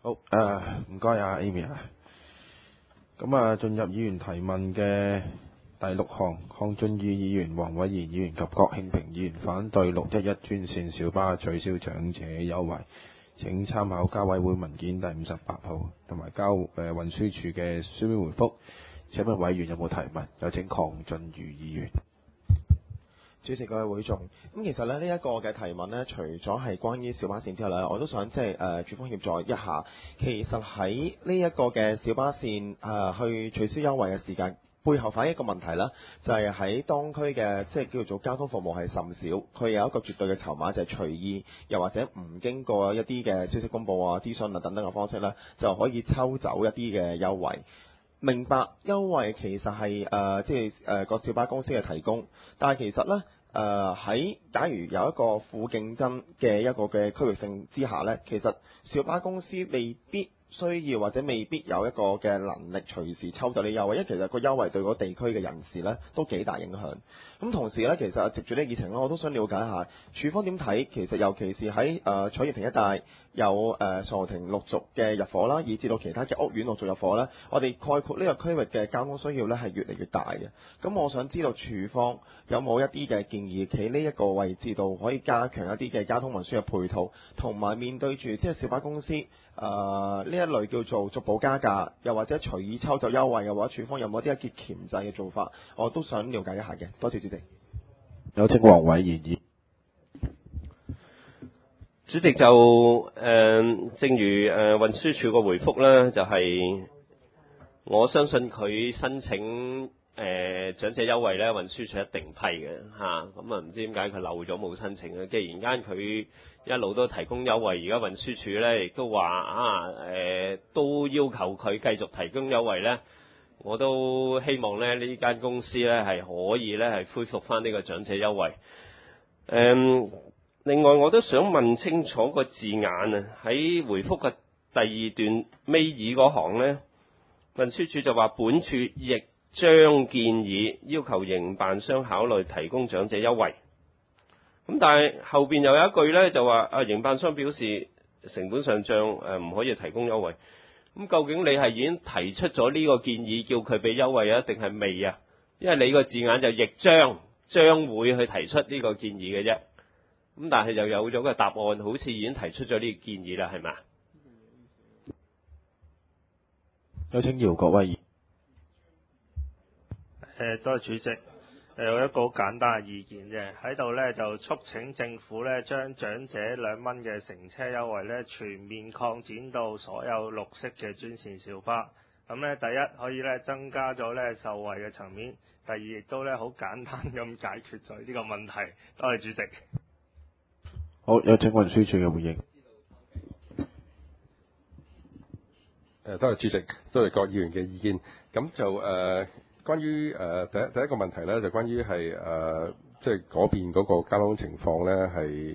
好，唔該啊 Amy 啊。咁進入議員提問嘅第6項，鄺俊宇議員、黃偉賢議員及郭慶平議員反對611專線小巴取消長者優惠。請參考交委會文件第58號同埋運輸署嘅書面回覆。請問委員有冇提問？有請鄺俊宇議員。 主席各位會眾，咁其實咧呢一個嘅提問呢，除咗係關於小巴線之後呢，我都想署方協助一下。其實喺呢一個嘅小巴線去取消優惠嘅時間，背後反映一個問題啦，就係喺當區嘅叫做交通服務係甚少，佢有一個絕對嘅籌碼，就係隨意又或者唔經過一啲嘅消息公佈啊、諮詢啊等等嘅方式呢，就可以抽走一啲嘅優惠。明白優惠其實係個小巴公司嘅提供，但係其實呢，喺假如有一個負競爭嘅一個嘅區域性之下呢，其實小巴公司未必需要或者未必有一個嘅能力隨時抽走啲優惠，因為其實個優惠對嗰地區嘅人士呢都幾大影響。咁同時呢，其實藉住呢個議程呢，我都想了解一下署方點睇。其實尤其是喺彩業亭一帶有傻豪亭陸續嘅入伙啦，以至到其他嘅屋苑陸續入伙呢，我哋概括呢個區域嘅交通需要呢係越嚟越大嘅。咁我想知道署方有冇一啲嘅建議，企呢一個位置度可以加強一啲嘅交通運輸嘅配套，同埋面對住小巴公司呢一類叫做逐步加價，又或者隨意抽走優惠，又或者署方有冇啲一啲鉗制嘅做法，我都想了解一下嘅。多謝主席。 有請黃偉賢議員。 主席就正如運輸署個回覆呢，就係我相信佢申請長者優惠呢，運輸署一定批嘅嚇。咁唔知點解佢漏咗冇申請咧？既然間佢一路都提供優惠，而家運輸署呢亦都話都要求佢繼續提供優惠呢。我都希望呢間公司呢係可以呢係恢復翻呢個長者優惠。另外我都想問清楚個字眼啊，喺回覆嘅第2段尾二嗰行呢，運輸署就話本署亦將建議要求營辦商考慮提供長者優惠。咁但係後邊又有一句呢，就話營辦商表示成本上漲唔可以提供優惠。咁究竟你係已經提出咗呢個建議叫佢俾優惠啊，定係未啊？因為你個字眼就亦將會去提出呢個建議嘅啫。咁但係就有咗個答案，好似已經提出咗呢個建議啦，係咪？ 有請姚國威議員。多謝主席。有一個好簡單嘅意見啫，喺度呢就促請政府呢將長者2蚊嘅乘車優惠呢全面擴展到所有綠色嘅專線小巴。咁呢，第一可以呢增加咗呢受惠嘅層面，第二亦都呢好簡單咁解決咗呢個問題。多謝主席。 好，有請運輸署嘅回應。 多謝主席，多謝各議員嘅意見。咁就關於第一個問題咧，就關於係即係嗰邊嗰個交通情況咧，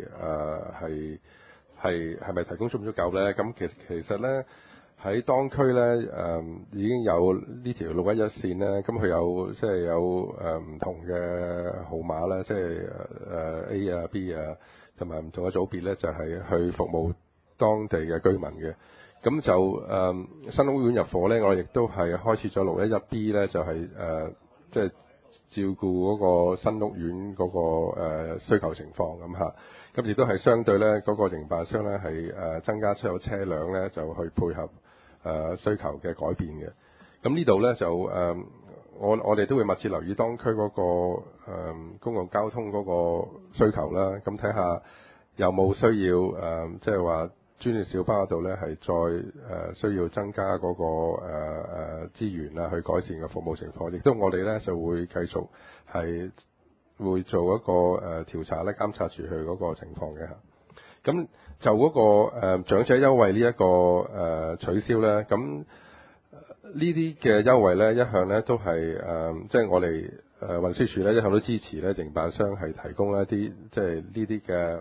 係咪提供足唔足夠咧？咁其實咧喺當區咧已經有呢條611線咧，咁佢有即係有唔同嘅號碼啦，即係A 啊 B 啊。同埋唔同嘅組別咧，就係去服務當地嘅居民嘅。咁就新屋苑入伙咧，我亦都係開設咗611B 咧，就係即係照顧嗰個新屋苑嗰個需求情況咁嚇。咁亦都係相對咧嗰個營辦商咧係增加出有車輛咧，就去配合需求嘅改變嘅。咁呢度咧就我哋都會密切留意當區嗰個公共交通嗰個需求啦，咁睇下有冇需要即係話專業小巴嗰度咧係再需要增加嗰個資源啦，去改善個服務情況。亦都我哋咧就會繼續係會做一個調查咧，監察住佢嗰個情況嘅嚇。咁就嗰個長者優惠呢一個取消咧，咁呢啲嘅優惠咧，一向咧都係即係我哋運輸署咧一向都支持咧營辦商係提供一啲即係呢啲嘅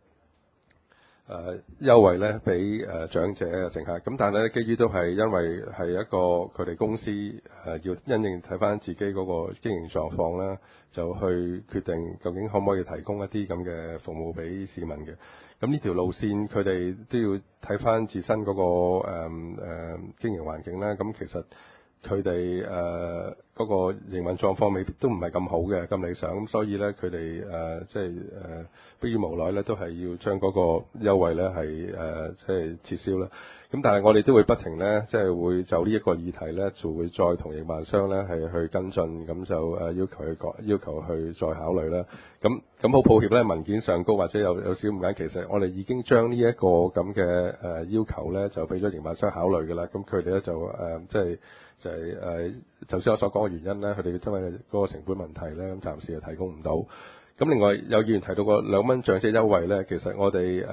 優惠咧俾長者嘅乘客。咁但係咧，基於都係因為係一個佢哋公司要因應睇翻自己嗰個經營狀況啦，就去決定究竟可唔可以提供一啲咁嘅服務俾市民嘅。 咁呢條路線佢哋都要睇翻自身嗰個經營環境啦。咁其實佢哋嗰個營運狀況未必都唔係咁好嘅，咁理想。咁所以咧，佢哋迫於無奈咧，都係要將嗰個優惠咧係撤銷啦。咁但係我哋都會不停咧，即係會就呢一個議題咧，就會再同營辦商咧係去跟進，咁就要求去再考慮啦。咁好抱歉咧，文件上高或者有少誤解，其實我哋已經將呢一個咁嘅要求咧，就俾咗營辦商考慮㗎啦。咁佢哋咧就頭先我所講嘅原因咧，佢哋因為嗰個成本問題咧，咁暫時係提供唔到。咁另外有議員提到個2蚊長者優惠咧，其實我哋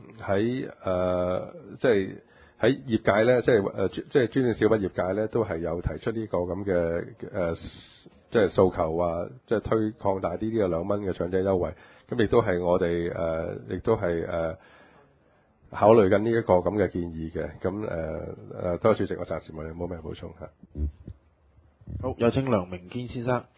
喺業界咧，即係專線小巴業界咧，都係有提出呢個咁嘅即係訴求話，即係擴大啲嘅2蚊嘅長者優惠。咁亦都係我哋亦都係考慮緊呢一個咁嘅建議嘅。咁多謝主席，我暫時冇咩補充嚇。 好，有請梁明堅先生。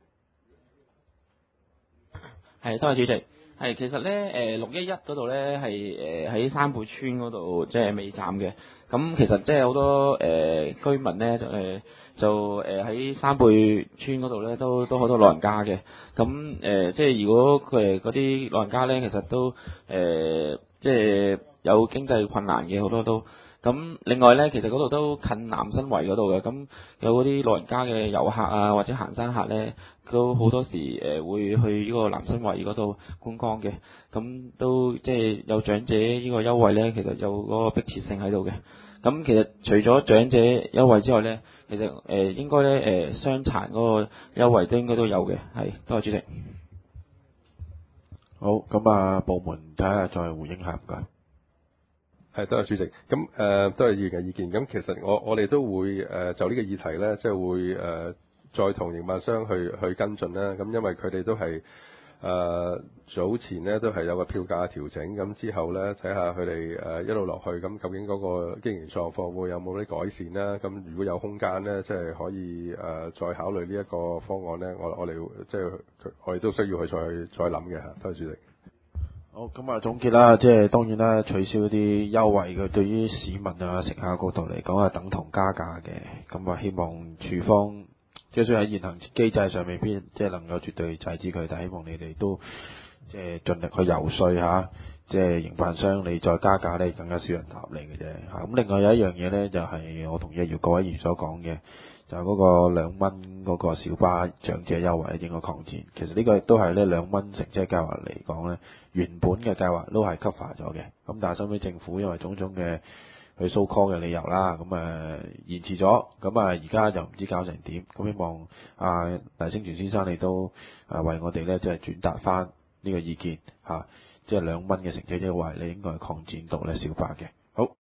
係，多謝主席。係，其實咧611嗰度咧係喺山貝村嗰度即係尾站嘅。咁其實即係好多居民咧就喺山貝村嗰度咧都好多老人家嘅。咁即係如果佢嗰啲老人家咧，其實都即係有經濟困難嘅，好多都。咁另外咧，其實嗰度都近南新圍嗰度嘅，咁有嗰啲老人家嘅遊客啊，或者行山客咧，都好多時會去呢個南新圍嗰度觀光嘅，咁都即係有長者呢個優惠咧，其實有嗰個迫切性喺度嘅。咁其實除咗長者優惠之外咧，其實應該咧傷殘嗰個優惠都應該都有嘅，係，多謝主席。 好，咁啊，部門睇下再回應下，唔該。 係，多謝主席。咁都係議員嘅意見。咁其實我哋都會就呢個議題咧，即係會再同營辦商去跟進啦。咁因為佢哋都係早前咧都係有個票價調整，咁之後咧睇下佢哋一路落去，咁究竟嗰個經營狀況會有冇啲改善啦？咁如果有空間咧，即係可以再考慮呢一個方案咧，我哋即係我哋都需要去再諗嘅嚇。多謝主席。 好，咁啊總結啦，即係當然啦，取消啲優惠嘅對於市民啊、乘客角度嚟講係等同加價嘅。咁啊，希望處方即係雖然喺現行機制上未必即係能夠絕對制止佢，但係希望你哋都即係盡力去游說下，即係營辦商你再加價咧，更加少人答你嘅啫嚇。咁另外有一樣嘢咧，就係我同意各位議員所講嘅。就嗰個2蚊嗰個小巴長者優惠應該擴展，其實呢個亦都係呢2蚊乘車計劃嚟講呢，原本嘅計劃都係 cover 咗嘅，咁但係收尾政府因為種種嘅去 so call 嘅理由啦，咁延遲咗，咁而家就唔知搞成點，咁希望黎星全先生你都為我哋呢即係轉達翻呢個意見嚇，即係2蚊嘅乘車優惠你應該係擴展到呢小巴嘅。好。